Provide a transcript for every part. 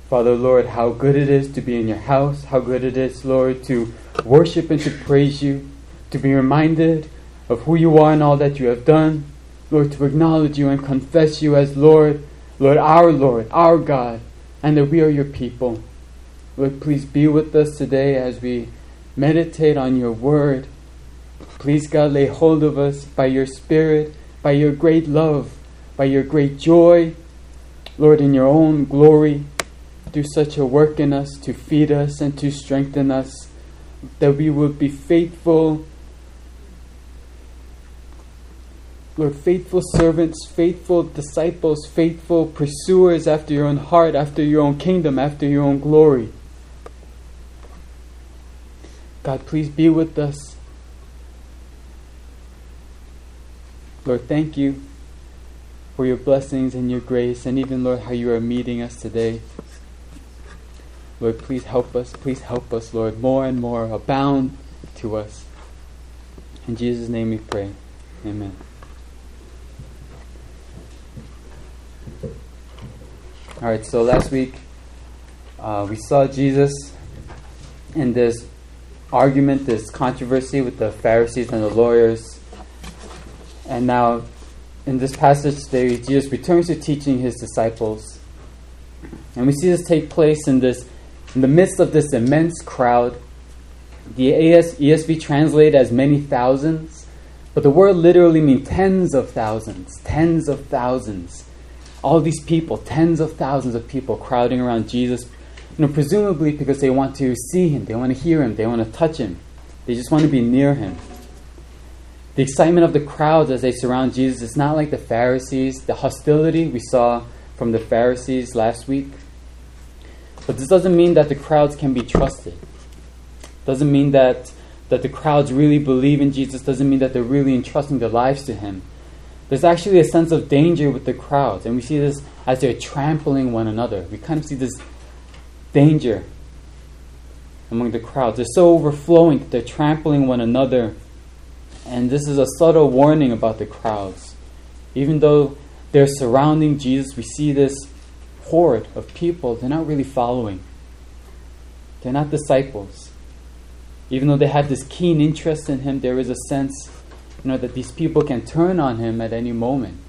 Father, Lord, how good it is to be in your house, how good it is, Lord, to worship and to praise you, to be reminded of who you are and all that you have done, Lord, to acknowledge you and confess you as Lord, Lord, our God, and that we are your people. Lord, please be with us today as we meditate on your word. Please, God, lay hold of us by your Spirit, by your great love, by your great joy, Lord, in your own glory. Do such a work in us to feed us and to strengthen us, that we will be faithful, Lord, faithful servants, faithful disciples, faithful pursuers after your own heart, after your own kingdom, after your own glory. God, please be with us. Lord, thank you for your blessings and your grace, and even, Lord, how you are meeting us today. Lord, please help us, Lord, more and more abound to us. In Jesus' name we pray. Amen. Alright, so last week we saw Jesus in this argument, this controversy with the Pharisees and the lawyers. And now, in this passage today, Jesus returns to teaching his disciples. And we see this take place in the midst of this immense crowd. The ESV translated as many thousands, but the word literally means tens of thousands. All these people, tens of thousands of people crowding around Jesus, presumably because they want to see him, they want to hear him, they want to touch him. They just want to be near him. The excitement of the crowds as they surround Jesus is not like the Pharisees, the hostility we saw from the Pharisees last week. But this doesn't mean that the crowds can be trusted. Doesn't mean that the crowds really believe in Jesus. Doesn't mean that they're really entrusting their lives to him. There's actually a sense of danger with the crowds. And we see this as they're trampling one another. We kind of see this danger among the crowds. They're so overflowing that they're trampling one another. And this is a subtle warning about the crowds. Even though they're surrounding Jesus, we see this horde of people. They're not really following. They're not disciples. Even though they have this keen interest in him, there is a sense, that these people can turn on him at any moment.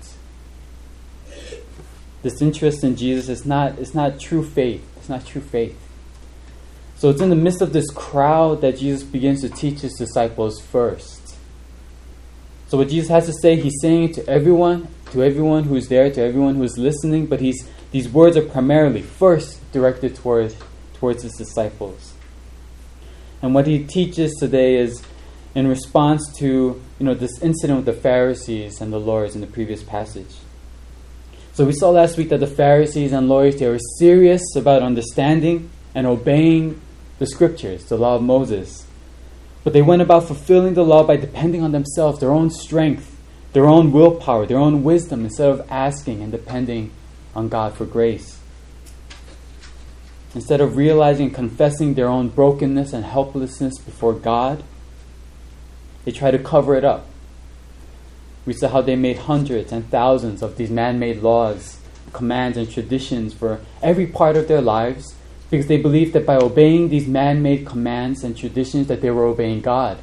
This interest in Jesus is not true faith. It's not true faith. So it's in the midst of this crowd that Jesus begins to teach his disciples first. So what Jesus has to say, he's saying it to everyone who's there, to everyone who's listening, but these words are primarily first directed towards his disciples. And what he teaches today is in response to this incident with the Pharisees and the lawyers in the previous passage. So we saw last week that the Pharisees and lawyers, they were serious about understanding and obeying the scriptures, the law of Moses. But they went about fulfilling the law by depending on themselves, their own strength, their own willpower, their own wisdom, instead of asking and depending on God for grace. Instead of realizing and confessing their own brokenness and helplessness before God, they try to cover it up. We saw how they made hundreds and thousands of these man-made laws, commands, and traditions for every part of their lives, because they believed that by obeying these man-made commands and traditions that they were obeying God.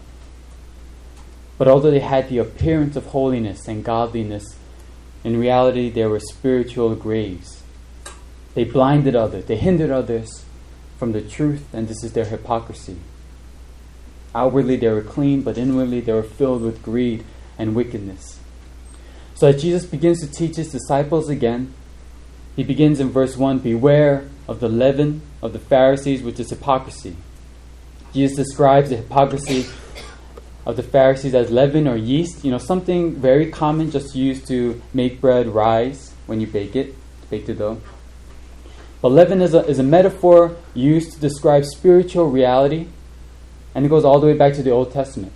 But although they had the appearance of holiness and godliness, in reality they were spiritual graves. They blinded others, they hindered others from the truth, and this is their hypocrisy. Outwardly they were clean, but inwardly they were filled with greed and wickedness. So as Jesus begins to teach his disciples again, he begins in verse 1, beware of the leaven of the Pharisees, which is hypocrisy. Jesus describes the hypocrisy of the Pharisees as leaven or yeast, something very common just used to make bread rise when you bake the dough. But leaven is a metaphor used to describe spiritual reality, and it goes all the way back to the Old Testament.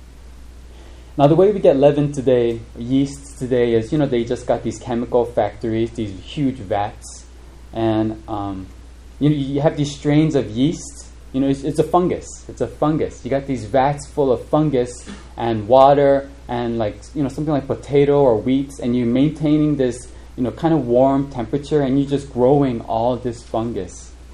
Now the way we get leaven today, yeast today, is, they just got these chemical factories, these huge vats, and you have these strains of yeast. It's a fungus. It's a fungus. You got these vats full of fungus and water and something like potato or wheat, and you're maintaining this kind of warm temperature, and you're just growing all this fungus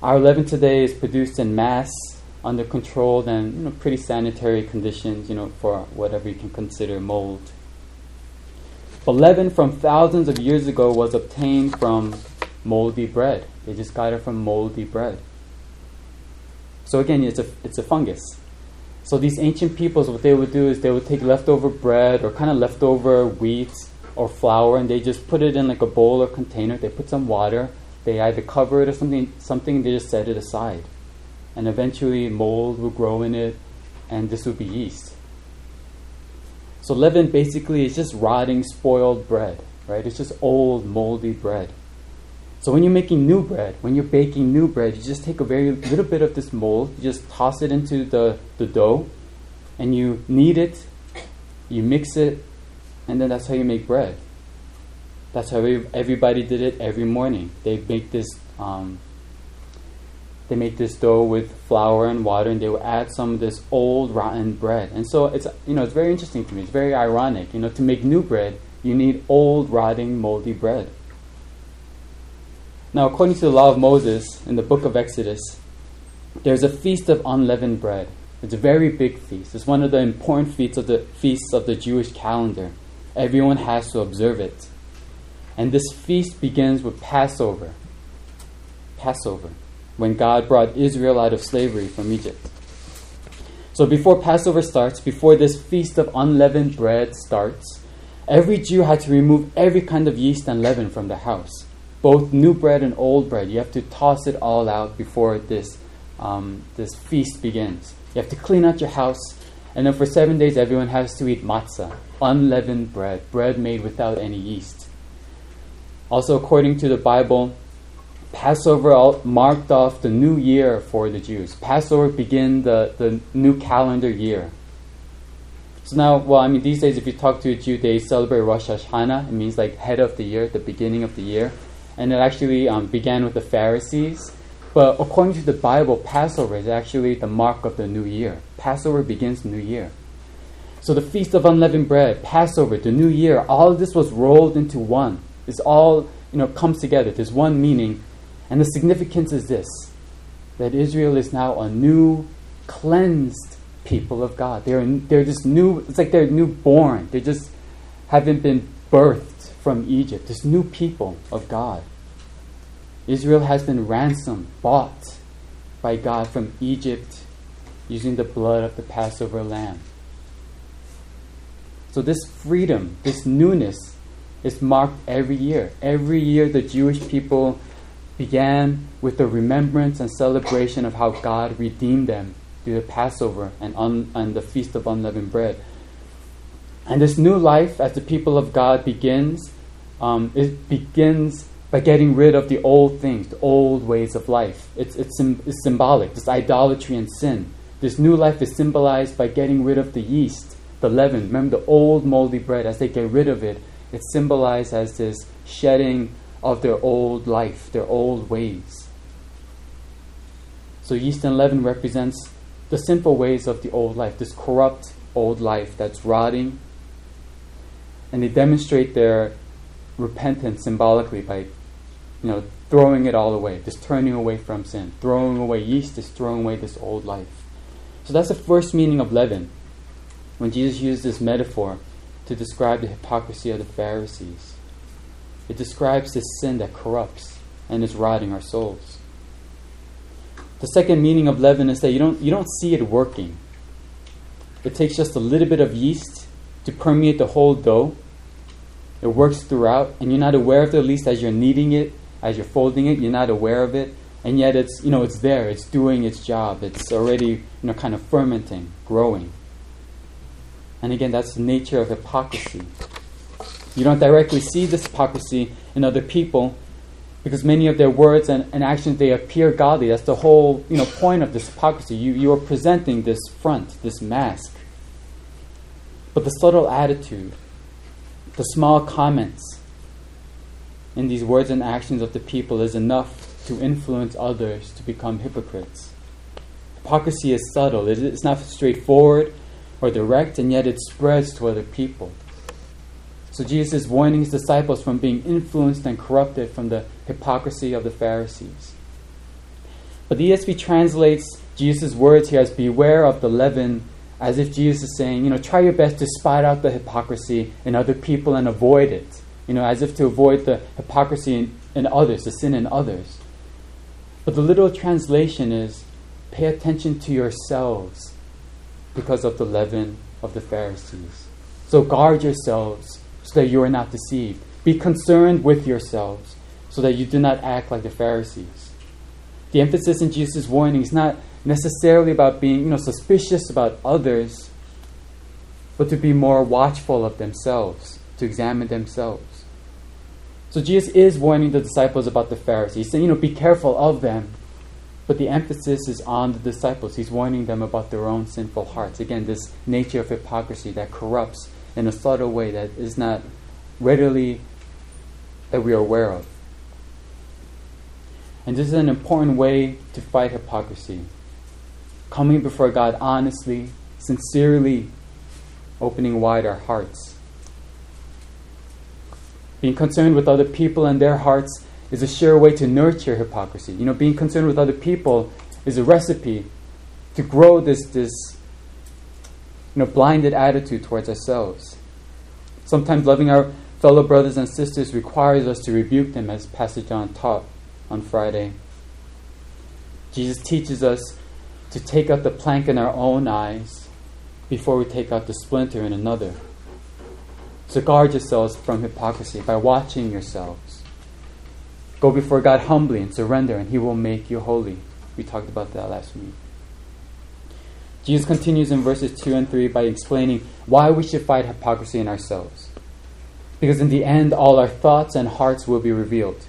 Our leaven today is produced in mass, under controlled and pretty sanitary conditions, for whatever you can consider mold. But leaven from thousands of years ago was obtained from moldy bread. They just got it from moldy bread. So again, it's a fungus. So these ancient peoples, what they would do is they would take leftover bread or kind of leftover wheat or flour, and they just put it in like a bowl or container. They put some water. They either cover it or something. They just set it aside, and eventually mold will grow in it, and this would be yeast. So leaven basically is just rotting, spoiled bread, right? It's just old, moldy bread. So when you're making new bread, when you're baking new bread, you just take a very little bit of this mold, you just toss it into the dough, and you knead it, you mix it, and then that's how you make bread. That's how everybody did it every morning. They make this dough with flour and water, and they will add some of this old rotten bread. And so it's very interesting to me. It's very ironic. To make new bread, you need old, rotting, moldy bread. Now, according to the law of Moses in the book of Exodus, there's a feast of unleavened bread. It's a very big feast. It's one of the important feasts of the Jewish calendar. Everyone has to observe it. And this feast begins with Passover. Passover, when God brought Israel out of slavery from Egypt. So before Passover starts, before this feast of unleavened bread starts, every Jew had to remove every kind of yeast and leaven from the house. Both new bread and old bread. You have to toss it all out before this feast begins. You have to clean out your house. And then for 7 days, everyone has to eat matzah, unleavened bread made without any yeast. Also, according to the Bible, Passover marked off the new year for the Jews. Passover began the new calendar year. So now, these days, if you talk to a Jew, they celebrate Rosh Hashanah. It means like head of the year, the beginning of the year. And it actually began with the Pharisees. But according to the Bible, Passover is actually the mark of the new year. Passover begins the new year. So the Feast of Unleavened Bread, Passover, the new year, all of this was rolled into one. It's all, comes together. There's one meaning. And the significance is this, that Israel is now a new, cleansed people of God. They're just new. It's like they're newborn. They just haven't been birthed from Egypt. This new people of God. Israel has been ransomed, bought by God from Egypt using the blood of the Passover lamb. So this freedom, this newness is marked every year. Every year the Jewish people began with the remembrance and celebration of how God redeemed them through the Passover and the Feast of Unleavened Bread. And this new life as the people of God begins, it begins by getting rid of the old things, the old ways of life. It's symbolic, this idolatry and sin. This new life is symbolized by getting rid of the yeast, the leaven. Remember the old moldy bread, as they get rid of it, it's symbolized as this shedding of their old life, their old ways. So yeast and leaven represents the simple ways of the old life, this corrupt old life that's rotting. And they demonstrate their repentance symbolically by, throwing it all away, just turning away from sin. Throwing away yeast is throwing away this old life. So that's the first meaning of leaven, when Jesus used this metaphor to describe the hypocrisy of the Pharisees. It describes this sin that corrupts and is rotting our souls. The second meaning of leaven is that you don't see it working. It takes just a little bit of yeast to permeate the whole dough. It works throughout, and you're not aware of it, at least as you're kneading it, as you're folding it, you're not aware of it. And yet it's there, it's doing its job. It's already, kind of fermenting, growing. And again, that's the nature of hypocrisy. You don't directly see this hypocrisy in other people because many of their words and actions, they appear godly. That's the whole point of this hypocrisy. You are presenting this front, this mask. But the subtle attitude, the small comments in these words and actions of the people is enough to influence others to become hypocrites. Hypocrisy is subtle. It's not straightforward or direct, and yet it spreads to other people. So Jesus is warning his disciples from being influenced and corrupted from the hypocrisy of the Pharisees. But the ESV translates Jesus' words here as beware of the leaven, as if Jesus is saying, try your best to spot out the hypocrisy in other people and avoid it. As if to avoid the hypocrisy in others, the sin in others. But the literal translation is, pay attention to yourselves because of the leaven of the Pharisees. So guard yourselves so that you are not deceived. Be concerned with yourselves so that you do not act like the Pharisees. The emphasis in Jesus' warning is not necessarily about being suspicious about others, but to be more watchful of themselves, to examine themselves. So Jesus is warning the disciples about the Pharisees, saying, be careful of them. But the emphasis is on the disciples. He's warning them about their own sinful hearts. Again, this nature of hypocrisy that corrupts in a subtle way that is not readily that we are aware of. And this is an important way to fight hypocrisy. Coming before God honestly, sincerely, opening wide our hearts. Being concerned with other people and their hearts is a sure way to nurture hypocrisy. Being concerned with other people is a recipe to grow this blinded attitude towards ourselves. Sometimes loving our fellow brothers and sisters requires us to rebuke them, as Pastor John taught on Friday. Jesus teaches us to take out the plank in our own eyes before we take out the splinter in another. So guard yourselves from hypocrisy by watching yourselves. Go before God humbly and surrender, and He will make you holy. We talked about that last week. Jesus continues in verses 2 and 3 by explaining why we should fight hypocrisy in ourselves. Because in the end, all our thoughts and hearts will be revealed.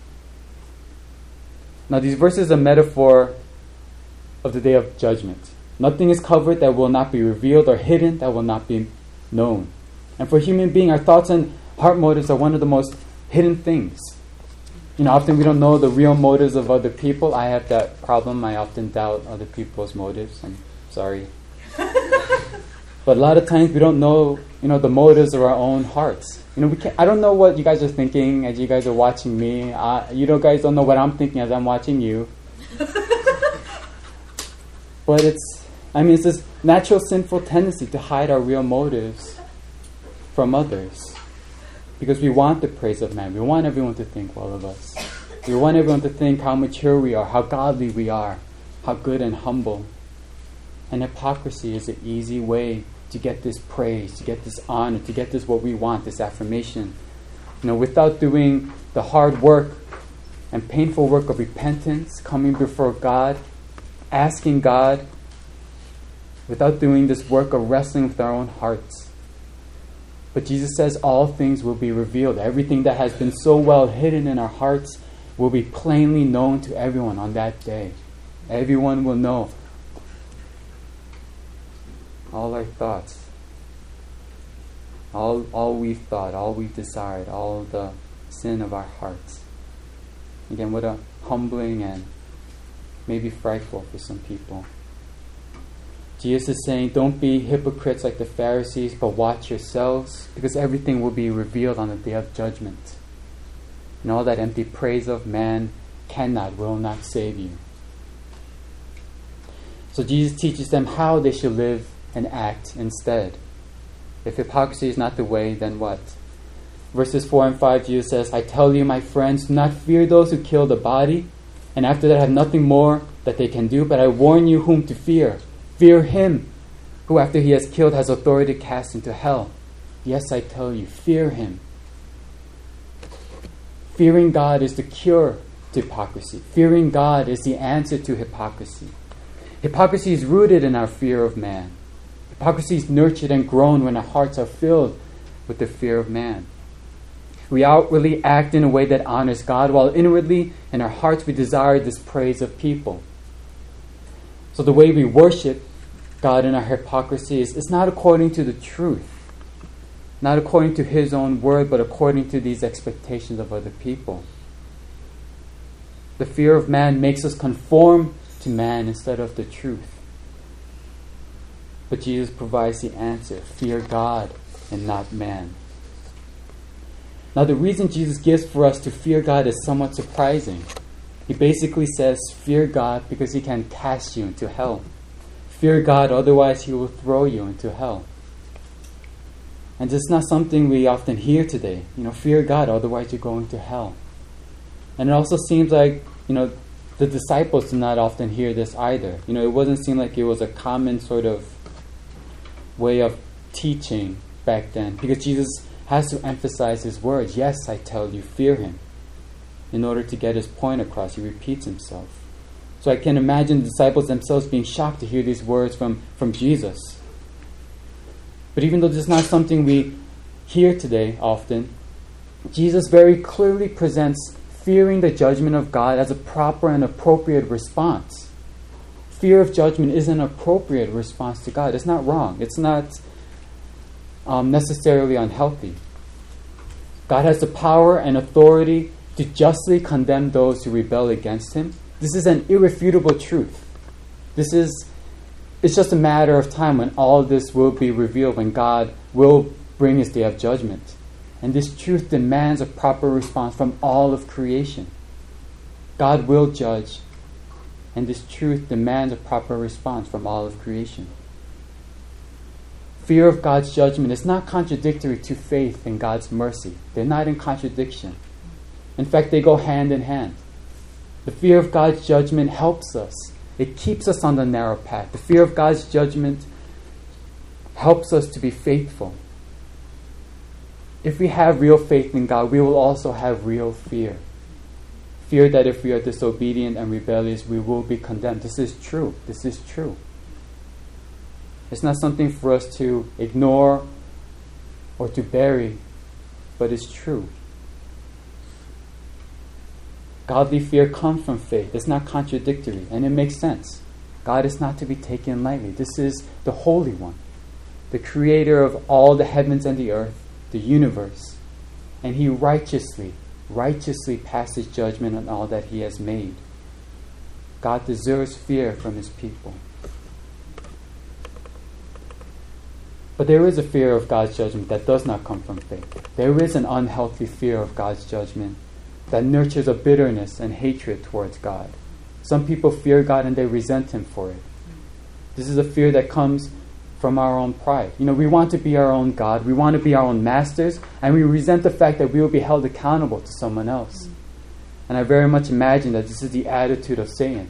Now, these verses are a metaphor of the day of judgment. Nothing is covered that will not be revealed, or hidden that will not be known. And for a human being, our thoughts and heart motives are one of the most hidden things. Often we don't know the real motives of other people. I have that problem. I often doubt other people's motives. I'm sorry. But a lot of times we don't know, the motives of our own hearts. I don't know what you guys are thinking as you guys are watching me. You guys don't know what I'm thinking as I'm watching you. But it's this natural sinful tendency to hide our real motives from others. Because we want the praise of man. We want everyone to think well of us. We want everyone to think how mature we are, how godly we are, how good and humble. And hypocrisy is an easy way to get this praise, to get this honor, to get this what we want, this affirmation. Without doing the hard work and painful work of repentance, coming before God, asking God, without doing this work of wrestling with our own hearts. But Jesus says all things will be revealed. Everything that has been so well hidden in our hearts will be plainly known to everyone on that day. Everyone will know all our thoughts, all we've thought, all we've desired, all the sin of our hearts. Again, what a humbling and maybe frightful for some people. Jesus is saying, don't be hypocrites like the Pharisees, but watch yourselves, because everything will be revealed on the day of judgment. And all that empty praise of man will not save you. So Jesus teaches them how they should live and act instead. If hypocrisy is not the way, then what? Verses 4 and 5, Jesus says, I tell you, my friends, do not fear those who kill the body, and after that have nothing more that they can do, but I warn you whom to fear. Fear him who after he has killed has authority to cast into hell. Yes, I tell you, fear him. Fearing God is the cure to hypocrisy. Fearing God is the answer to hypocrisy. Hypocrisy is rooted in our fear of man. Hypocrisy is nurtured and grown when our hearts are filled with the fear of man. We outwardly act in a way that honors God, while inwardly in our hearts we desire this praise of people. So the way we worship God in our hypocrisy is not according to the truth, not according to His own word, but according to these expectations of other people. The fear of man makes us conform to man instead of the truth. But Jesus provides the answer: fear God and not man. Now the reason Jesus gives for us to fear God is somewhat surprising. He basically says, fear God because he can cast you into hell. Fear God, otherwise he will throw you into hell. And this is not something we often hear today. Fear God, otherwise you're going to hell. And it also seems like, the disciples did not often hear this either. It wasn't seem like it was a common sort of way of teaching back then. Because Jesus has to emphasize his words. Yes, I tell you, fear him. In order to get his point across, he repeats himself. So I can imagine the disciples themselves being shocked to hear these words from Jesus. But even though this is not something we hear today often, Jesus very clearly presents fearing the judgment of God as a proper and appropriate response. Fear of judgment is an appropriate response to God. It's not wrong. It's not necessarily unhealthy. God has the power and authority to justly condemn those who rebel against him. This is an irrefutable truth. It's just a matter of time when all this will be revealed, when God will bring his day of judgment. And this truth demands a proper response from all of creation. God will judge, and this truth demands a proper response from all of creation. Fear of God's judgment is not contradictory to faith in God's mercy. They're not in contradiction. In fact, they go hand in hand. The fear of God's judgment helps us. It keeps us on the narrow path. The fear of God's judgment helps us to be faithful. If we have real faith in God, we will also have real fear. Fear that if we are disobedient and rebellious, we will be condemned. This is true. This is true. It's not something for us to ignore or to bury, but it's true. Godly fear comes from faith. It's not contradictory, and it makes sense. God is not to be taken lightly. This is the Holy One, the creator of all the heavens and the earth, the universe. And he righteously passes judgment on all that he has made. God deserves fear from his people. But there is a fear of God's judgment that does not come from faith. There is an unhealthy fear of God's judgment that nurtures a bitterness and hatred towards God. Some people fear God and they resent him for it. This is a fear that comes from our own pride. We want to be our own God. We want to be our own masters. And we resent the fact that we will be held accountable to someone else. And I very much imagine that this is the attitude of Satan.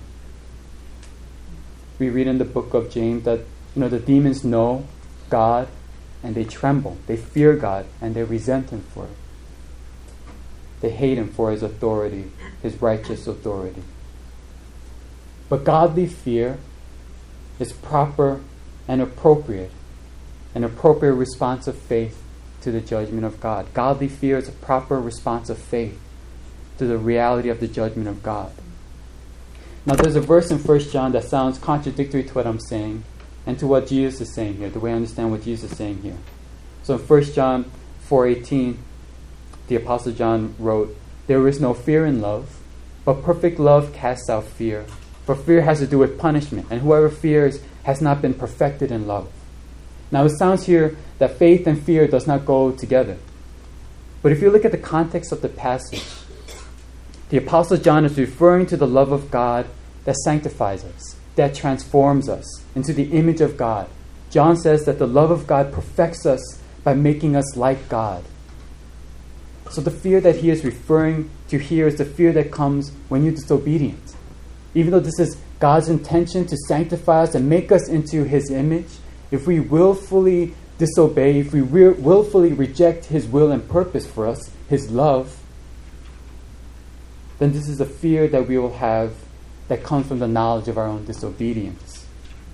We read in the book of James that the demons know God and they tremble. They fear God and they resent him for it. They hate him for his authority, his righteous authority. But godly fear is proper and appropriate, an appropriate response of faith to the judgment of God. Godly fear is a proper response of faith to the reality of the judgment of God. Now there's a verse in 1 John that sounds contradictory to what I'm saying and to what Jesus is saying here, the way I understand what Jesus is saying here. So in 1 John 4:18, the Apostle John wrote, "There is no fear in love, but perfect love casts out fear. For fear has to do with punishment, and whoever fears has not been perfected in love." Now it sounds here that faith and fear does not go together. But if you look at the context of the passage, the Apostle John is referring to the love of God that sanctifies us, that transforms us into the image of God. John says that the love of God perfects us by making us like God. So the fear that he is referring to here is the fear that comes when you're disobedient. Even though this is God's intention to sanctify us and make us into his image, if we willfully disobey, if we willfully reject his will and purpose for us, his love, then this is a fear that we will have that comes from the knowledge of our own disobedience.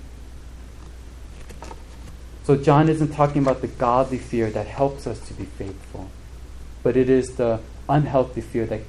So John isn't talking about the godly fear that helps us to be faithful, but it is the unhealthy fear that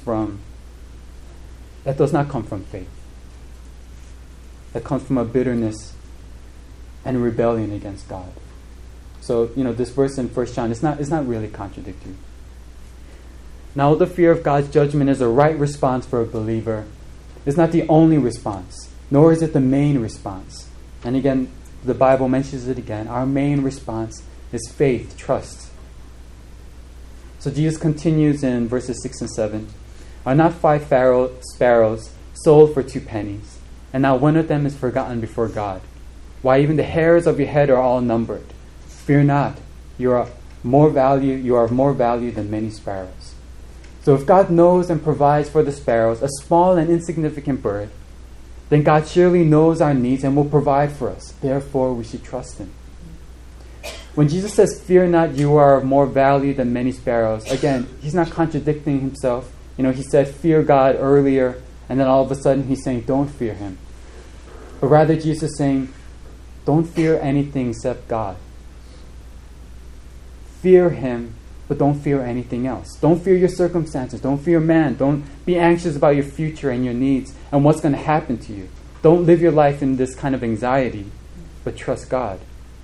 does not come from faith. That comes from a bitterness and a rebellion against God. So, this verse in 1 John is not really contradictory. Now, the fear of God's judgment is a right response for a believer. It's not the only response, nor is it the main response. And again, the Bible mentions it again. Our main response is faith, trust. So Jesus continues in verses 6 and 7. Are not 5 sparrows sold for 2 pennies, and not one of them is forgotten before God? Why, even the hairs of your head are all numbered. Fear not, you are of more value than many sparrows. So if God knows and provides for the sparrows, a small and insignificant bird, then God surely knows our needs and will provide for us. Therefore, we should trust Him. When Jesus says, fear not, you are of more value than many sparrows, again, He's not contradicting Himself. He said, fear God earlier, and then all of a sudden He's saying, don't fear Him. But rather, Jesus is saying, don't fear anything except God. Fear Him, but don't fear anything else. Don't fear your circumstances. Don't fear man. Don't be anxious about your future and your needs and what's going to happen to you. Don't live your life in this kind of anxiety, but trust God.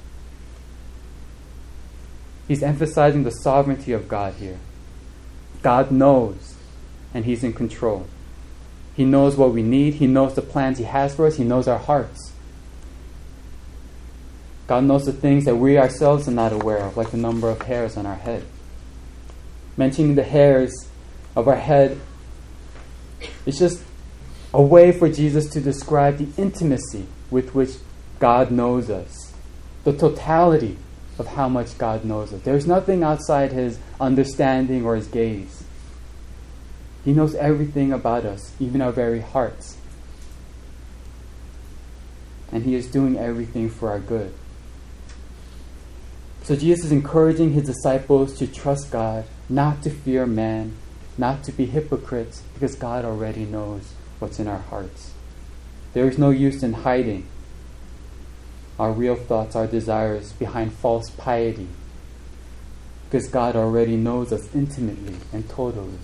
He's emphasizing the sovereignty of God here. God knows, and He's in control. He knows what we need. He knows the plans He has for us. He knows our hearts. God knows the things that we ourselves are not aware of, like the number of hairs on our head. Mentioning the hairs of our head is just a way for Jesus to describe the intimacy with which God knows us, the totality of how much God knows us. There's nothing outside His understanding or His gaze. He knows everything about us, even our very hearts. And He is doing everything for our good. So Jesus is encouraging His disciples to trust God, not to fear man, not to be hypocrites, because God already knows what's in our hearts. There is no use in hiding our real thoughts, our desires behind false piety, because God already knows us intimately and totally.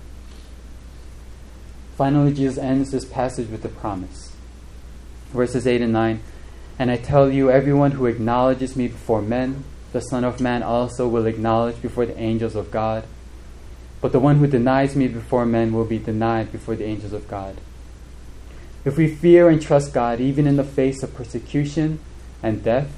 Finally, Jesus ends this passage with a promise. Verses 8 and 9, and I tell you, everyone who acknowledges me before men, the Son of Man also will acknowledge before the angels of God. But the one who denies me before men will be denied before the angels of God. If we fear and trust God, even in the face of persecution and death,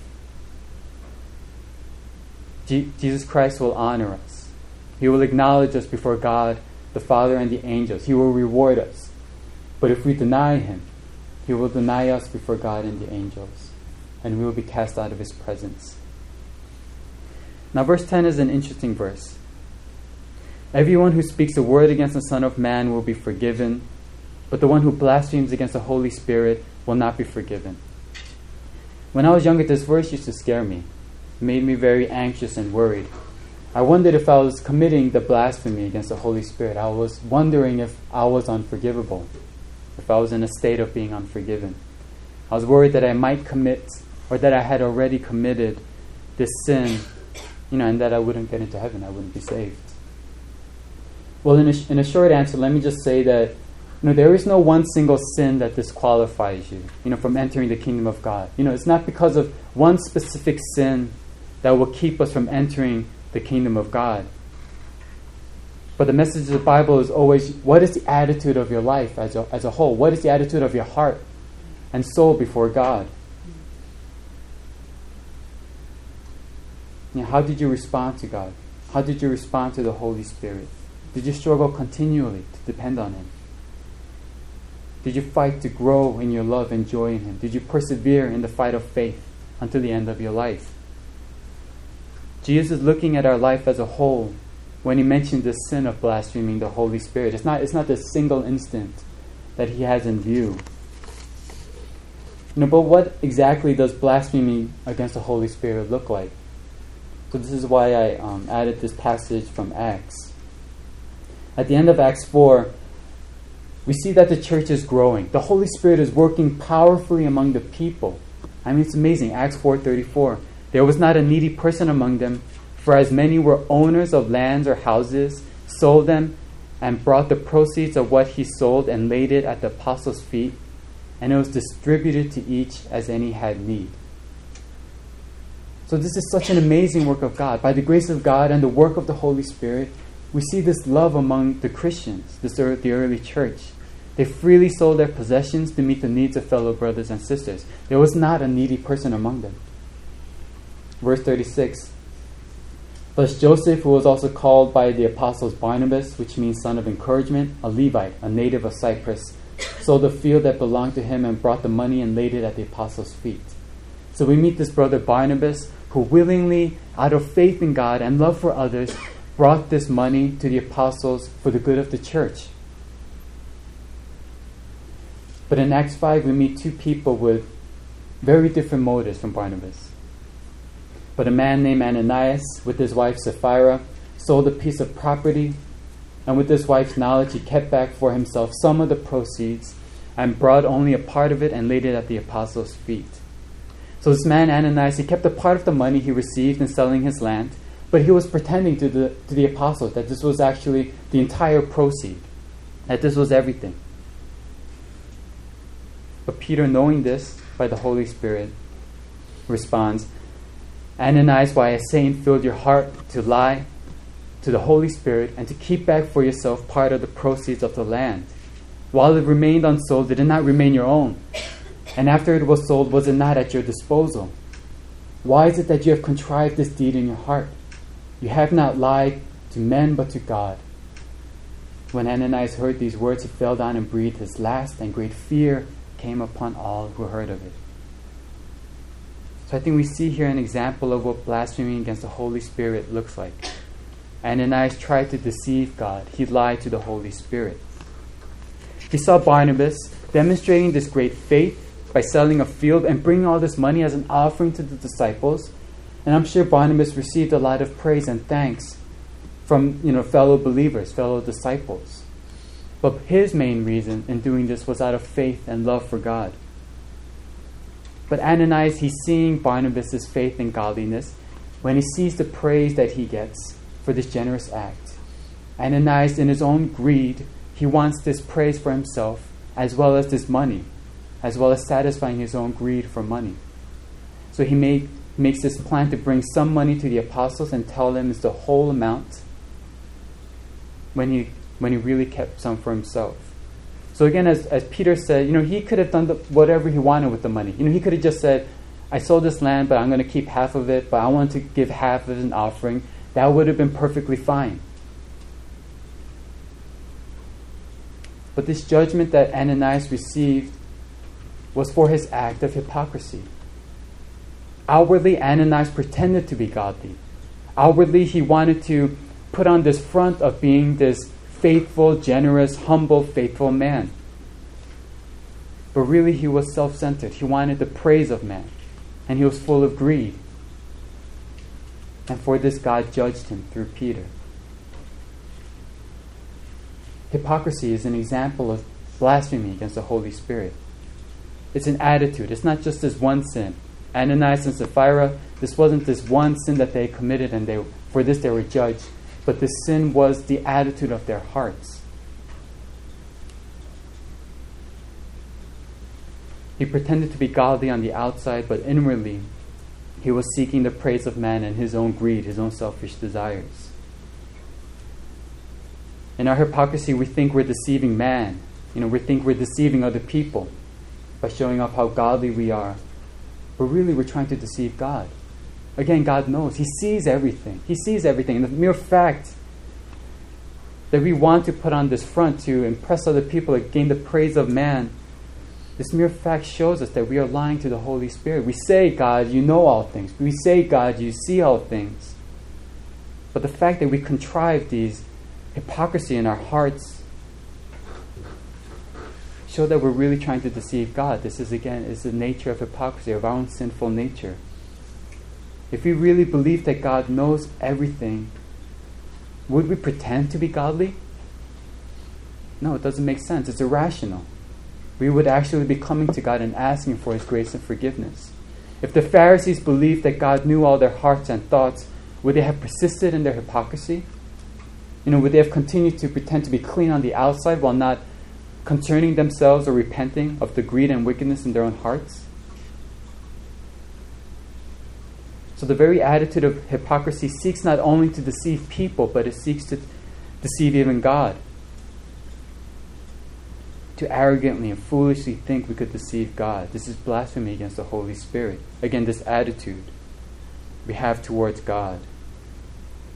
Jesus Christ will honor us. He will acknowledge us before God, the Father, and the angels. He will reward us. But if we deny Him, He will deny us before God and the angels, and we will be cast out of His presence. Now, verse 10 is an interesting verse. Everyone who speaks a word against the Son of Man will be forgiven, but the one who blasphemes against the Holy Spirit will not be forgiven. When I was younger, this verse used to scare me. It made me very anxious and worried. I wondered if I was committing the blasphemy against the Holy Spirit. I was wondering if I was unforgivable, if I was in a state of being unforgiven. I was worried that I might commit, or that I had already committed this sin, and that I wouldn't get into heaven, I wouldn't be saved. Well, in a short answer, let me just say that there is no one single sin that disqualifies you, from entering the kingdom of God. It's not because of one specific sin that will keep us from entering the kingdom of God. But the message of the Bible is always, what is the attitude of your life as a whole? What is the attitude of your heart and soul before God? How did you respond to God? How did you respond to the Holy Spirit? Did you struggle continually to depend on Him? Did you fight to grow in your love and joy in Him? Did you persevere in the fight of faith until the end of your life? Jesus is looking at our life as a whole when He mentioned the sin of blaspheming the Holy Spirit. It's not the single instant that He has in view. But what exactly does blaspheming against the Holy Spirit look like? So this is why I added this passage from Acts. At the end of Acts 4, we see that the church is growing. The Holy Spirit is working powerfully among the people. It's amazing. Acts 4:34. There was not a needy person among them, for as many were owners of lands or houses, sold them, and brought the proceeds of what he sold and laid it at the apostles' feet, and it was distributed to each as any had need. So this is such an amazing work of God. By the grace of God and the work of the Holy Spirit, we see this love among the Christians, the early church. They freely sold their possessions to meet the needs of fellow brothers and sisters. There was not a needy person among them. Verse 36, Thus Joseph, who was also called by the apostles Barnabas, which means son of encouragement, a Levite, a native of Cyprus, sold a field that belonged to him and brought the money and laid it at the apostles' feet. So we meet this brother Barnabas, who willingly, out of faith in God and love for others, brought this money to the apostles for the good of the church. But in Acts 5, we meet two people with very different motives from Barnabas. But a man named Ananias, with his wife Sapphira, sold a piece of property, and with his wife's knowledge, he kept back for himself some of the proceeds and brought only a part of it and laid it at the apostles' feet. So this man Ananias, he kept a part of the money he received in selling his land, but he was pretending to the apostles that this was actually the entire proceed, that this was everything. But Peter, knowing this by the Holy Spirit, responds, Ananias, why has Satan filled your heart to lie to the Holy Spirit and to keep back for yourself part of the proceeds of the land? While it remained unsold, it did not remain your own. And after it was sold, was it not at your disposal? Why is it that you have contrived this deed in your heart? You have not lied to men but to God. When Ananias heard these words, he fell down and breathed his last, and great fear came upon all who heard of it. So I think we see here an example of what blaspheming against the Holy Spirit looks like. Ananias tried to deceive God. He lied to the Holy Spirit. He saw Barnabas demonstrating this great faith by selling a field and bringing all this money as an offering to the disciples. And I'm sure Barnabas received a lot of praise and thanks from fellow believers, fellow disciples. But his main reason in doing this was out of faith and love for God. But Ananias, he's seeing Barnabas' faith and godliness when he sees the praise that he gets for this generous act. Ananias, in his own greed, he wants this praise for himself as well as this money, as well as satisfying his own greed for money. So he makes this plan to bring some money to the apostles and tell them it's the whole amount when he really kept some for himself. So again, as Peter said, he could have done whatever he wanted with the money. He could have just said, I sold this land, but I'm going to keep half of it, but I want to give half as an offering. That would have been perfectly fine. But this judgment that Ananias received was for his act of hypocrisy. Outwardly, Ananias pretended to be godly. Outwardly, he wanted to put on this front of being this faithful, generous, humble, faithful man. But really, he was self-centered. He wanted the praise of man, and he was full of greed. And for this, God judged him through Peter. Hypocrisy is an example of blasphemy against the Holy Spirit. It's an attitude. It's not just this one sin. Ananias and Sapphira, this wasn't this one sin that they committed and for this they were judged. But this sin was the attitude of their hearts. He pretended to be godly on the outside, but inwardly he was seeking the praise of man and his own greed, his own selfish desires. In our hypocrisy, we think we're deceiving man. We think we're deceiving other people by showing off how godly we are. But really, we're trying to deceive God. Again, God knows. He sees everything. He sees everything. And the mere fact that we want to put on this front to impress other people and gain the praise of man, this mere fact shows us that we are lying to the Holy Spirit. We say, God, you know all things. We say, God, you see all things. But the fact that we contrive these hypocrisy in our hearts show that we're really trying to deceive God. This is the nature of hypocrisy, of our own sinful nature. If we really believe that God knows everything, would we pretend to be godly? No, it doesn't make sense. It's irrational. We would actually be coming to God and asking for His grace and forgiveness. If the Pharisees believed that God knew all their hearts and thoughts, would they have persisted in their hypocrisy? Would they have continued to pretend to be clean on the outside while not concerning themselves or repenting of the greed and wickedness in their own hearts? So the very attitude of hypocrisy seeks not only to deceive people, but it seeks to deceive even God. To arrogantly and foolishly think we could deceive God. This is blasphemy against the Holy Spirit. Again, this attitude we have towards God.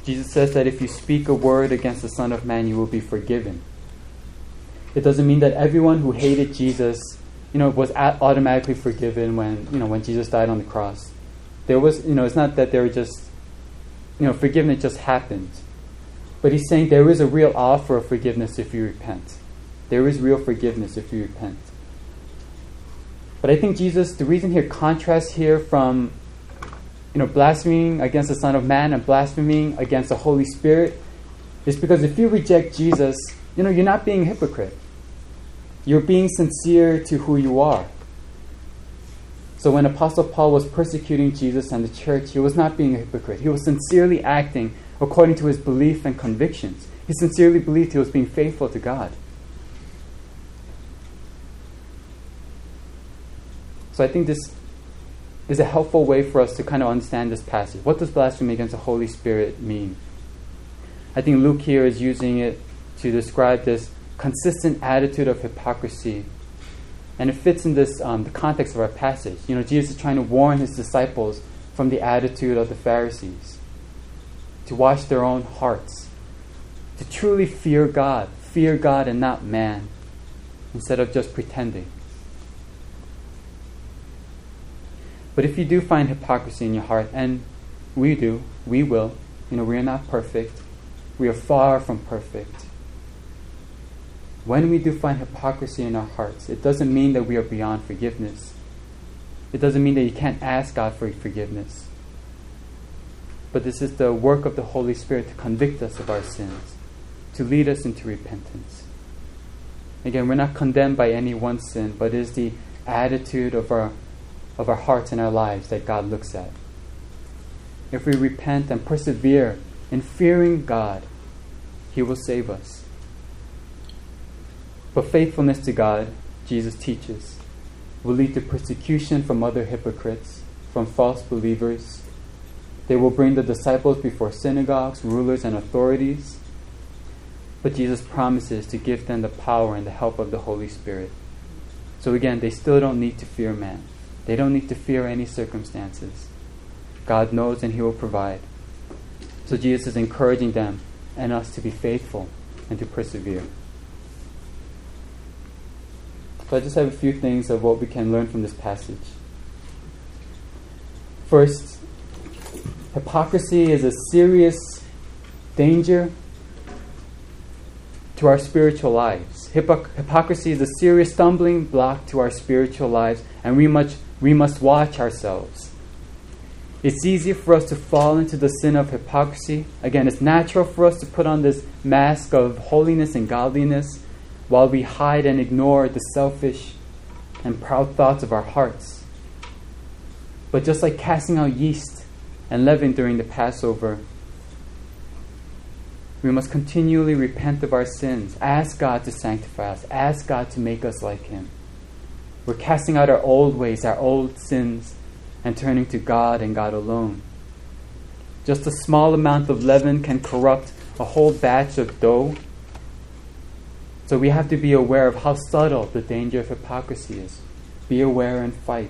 Jesus says that if you speak a word against the Son of Man, you will be forgiven. It doesn't mean that everyone who hated Jesus, was automatically forgiven when Jesus died on the cross. There was, it's not that they were just, forgiveness just happened. But he's saying there is a real offer of forgiveness if you repent. There is real forgiveness if you repent. But I think Jesus, the reason he contrasts here from, blaspheming against the Son of Man and blaspheming against the Holy Spirit is because if you reject Jesus, you're not being a hypocrite. You're being sincere to who you are. So when Apostle Paul was persecuting Jesus and the church, he was not being a hypocrite. He was sincerely acting according to his belief and convictions. He sincerely believed he was being faithful to God. So I think this is a helpful way for us to kind of understand this passage. What does blasphemy against the Holy Spirit mean? I think Luke here is using it to describe this consistent attitude of hypocrisy. And it fits in this the context of our passage. Jesus is trying to warn his disciples from the attitude of the Pharisees, to wash their own hearts, to truly fear God and not man, instead of just pretending. But if you do find hypocrisy in your heart, and we will, we are not perfect. We are far from perfect. When we do find hypocrisy in our hearts, it doesn't mean that we are beyond forgiveness. It doesn't mean that you can't ask God for forgiveness. But this is the work of the Holy Spirit to convict us of our sins, to lead us into repentance. Again, we're not condemned by any one sin, but it is the attitude of our hearts and our lives that God looks at. If we repent and persevere in fearing God, He will save us. But faithfulness to God, Jesus teaches, will lead to persecution from other hypocrites, from false believers. They will bring the disciples before synagogues, rulers, and authorities. But Jesus promises to give them the power and the help of the Holy Spirit. So again, they still don't need to fear man. They don't need to fear any circumstances. God knows and He will provide. So Jesus is encouraging them and us to be faithful and to persevere. So I just have a few things of what we can learn from this passage. First, hypocrisy is a serious danger to our spiritual lives. Hypocrisy is a serious stumbling block to our spiritual lives, and we must watch ourselves. It's easy for us to fall into the sin of hypocrisy. Again, it's natural for us to put on this mask of holiness and godliness while we hide and ignore the selfish and proud thoughts of our hearts. But just like casting out yeast and leaven during the Passover, we must continually repent of our sins, ask God to sanctify us, ask God to make us like Him. We're casting out our old ways, our old sins, and turning to God and God alone. Just a small amount of leaven can corrupt a whole batch of dough. So we have to be aware of how subtle the danger of hypocrisy is. Be aware and fight.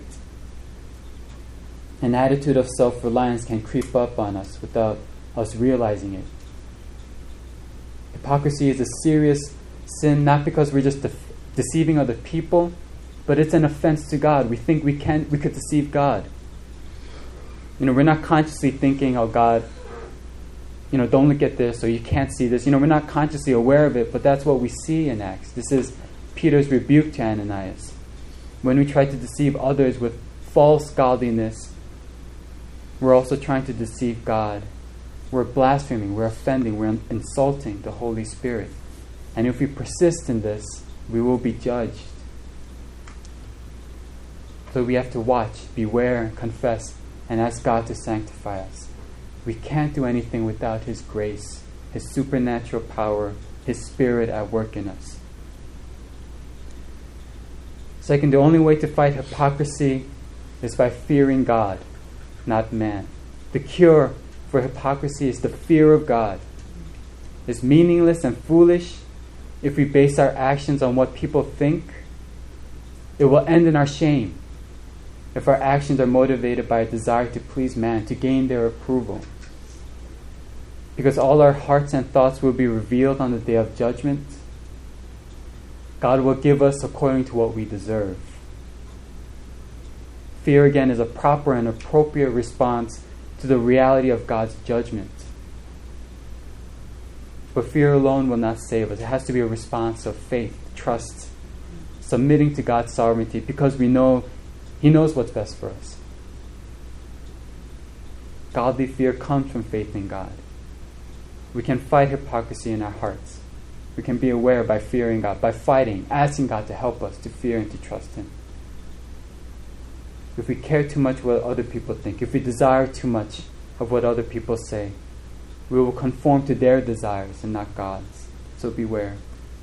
An attitude of self-reliance can creep up on us without us realizing it. Hypocrisy is a serious sin, not because we're just deceiving other people, but it's an offense to God. We think we could deceive God. We're not consciously thinking, oh God, don't look at this, or you can't see this. We're not consciously aware of it, but that's what we see in Acts. This is Peter's rebuke to Ananias. When we try to deceive others with false godliness, we're also trying to deceive God. We're blaspheming, we're offending, we're insulting the Holy Spirit. And if we persist in this, we will be judged. So we have to watch, beware, confess, and ask God to sanctify us. We can't do anything without His grace, His supernatural power, His Spirit at work in us. Second, the only way to fight hypocrisy is by fearing God, not man. The cure for hypocrisy is the fear of God. It's meaningless and foolish if we base our actions on what people think. It will end in our shame if our actions are motivated by a desire to please man, to gain their approval. because all our hearts and thoughts will be revealed on the day of judgment. God will give us according to what we deserve. Fear, again, is a proper and appropriate response to the reality of God's judgment. But fear alone will not save us. It has to be a response of faith, trust, submitting to God's sovereignty, because we know He knows what's best for us. Godly fear comes from faith in God. We can fight hypocrisy in our hearts. We can be aware by fearing God, by fighting, asking God to help us to fear and to trust Him. If we care too much what other people think, if we desire too much of what other people say, we will conform to their desires and not God's. So beware.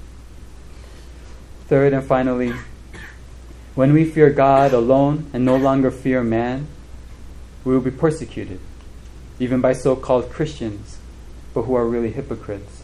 Third and finally, when we fear God alone and no longer fear man, we will be persecuted, even by so-called Christians, but who are really hypocrites.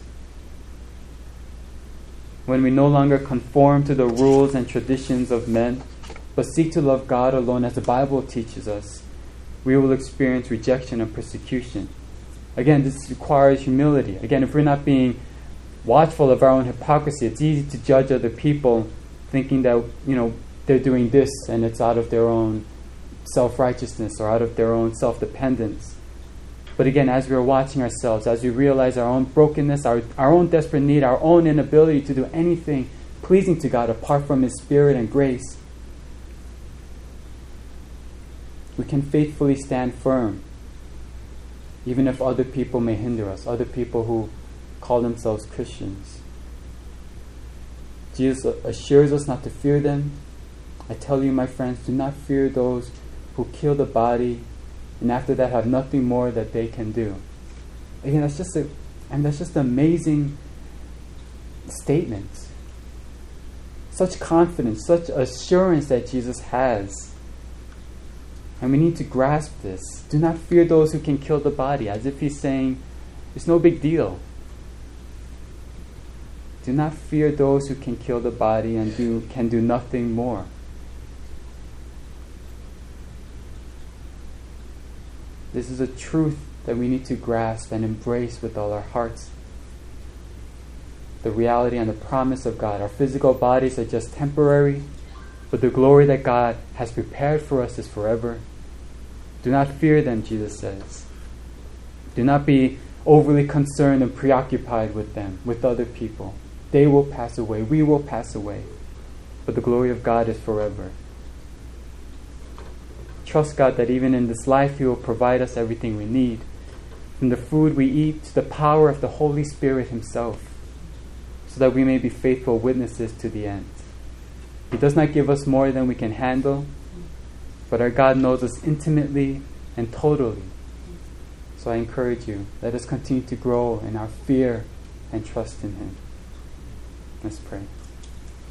When we no longer conform to the rules and traditions of men, but seek to love God alone as the Bible teaches us, we will experience rejection and persecution. Again, this requires humility. Again, if we're not being watchful of our own hypocrisy, it's easy to judge other people thinking that, they're doing this and it's out of their own self-righteousness or out of their own self-dependence. But again, as we are watching ourselves, as we realize our own brokenness, our own desperate need, our own inability to do anything pleasing to God apart from His Spirit and grace, we can faithfully stand firm, even if other people may hinder us, other people who call themselves Christians. Jesus assures us not to fear them. I tell you, my friends, do not fear those who kill the body and after that have nothing more that they can do. Again, that's just an amazing statement. Such confidence, such assurance that Jesus has. And we need to grasp this. Do not fear those who can kill the body, as if He's saying, it's no big deal. Do not fear those who can kill the body and can do nothing more. This is a truth that we need to grasp and embrace with all our hearts. The reality and the promise of God. Our physical bodies are just temporary, but the glory that God has prepared for us is forever. Do not fear them, Jesus says. Do not be overly concerned and preoccupied with them, with other people. They will pass away. We will pass away. But the glory of God is forever. Trust God that even in this life He will provide us everything we need, from the food we eat to the power of the Holy Spirit Himself, so that we may be faithful witnesses to the end. He does not give us more than we can handle, but our God knows us intimately and totally. So I encourage you, let us continue to grow in our fear and trust in Him. Let's pray.